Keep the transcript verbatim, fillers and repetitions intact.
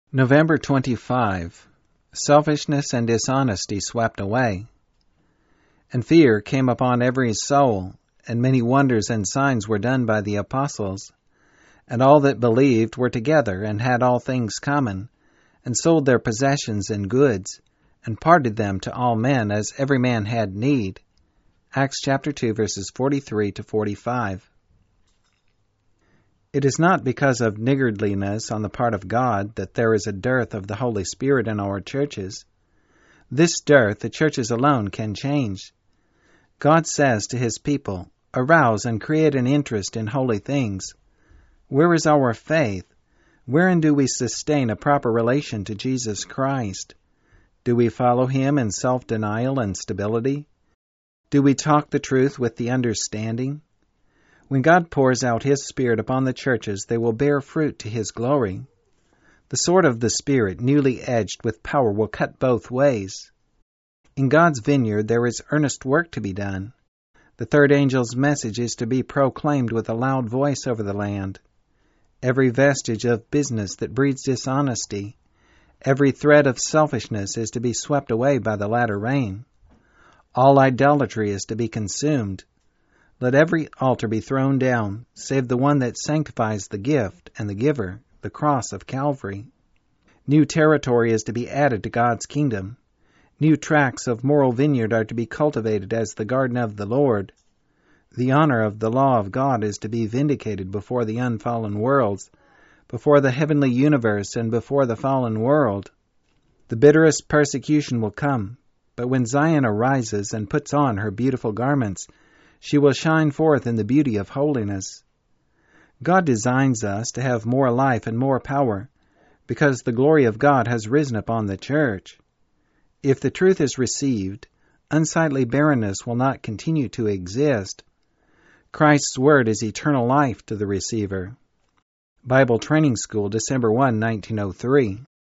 November twenty-fifth. Selfishness and dishonesty swept away. And fear came upon every soul, and many wonders and signs were done by the apostles. And all that believed were together, and had all things common, and sold their possessions and goods, and parted them to all men, as every man had need. Acts chapter two, verses forty-three to forty-five. It is not because of niggardliness on the part of God that there is a dearth of the Holy Spirit in our churches. This dearth the churches alone can change. God says to His people, "Arouse and create an interest in holy things." Where is our faith? Wherein do we sustain a proper relation to Jesus Christ? Do we follow Him in self-denial and stability? Do we talk the truth with the understanding? When God pours out His Spirit upon the churches, they will bear fruit to His glory. The sword of the Spirit, newly edged with power, will cut both ways. In God's vineyard there is earnest work to be done. The third angel's message is to be proclaimed with a loud voice over the land. Every vestige of business that breeds dishonesty, every thread of selfishness is to be swept away by the latter rain. All idolatry is to be consumed. Let every altar be thrown down, save the one that sanctifies the gift and the giver, the cross of Calvary. New territory is to be added to God's kingdom. New tracts of moral vineyard are to be cultivated as the garden of the Lord. The honor of the law of God is to be vindicated before the unfallen worlds, before the heavenly universe, and before the fallen world. The bitterest persecution will come, but when Zion arises and puts on her beautiful garments, she will shine forth in the beauty of holiness. God designs us to have more life and more power, because the glory of God has risen upon the church. If the truth is received, unsightly barrenness will not continue to exist. Christ's word is eternal life to the receiver. Bible Training School, December first, nineteen oh three.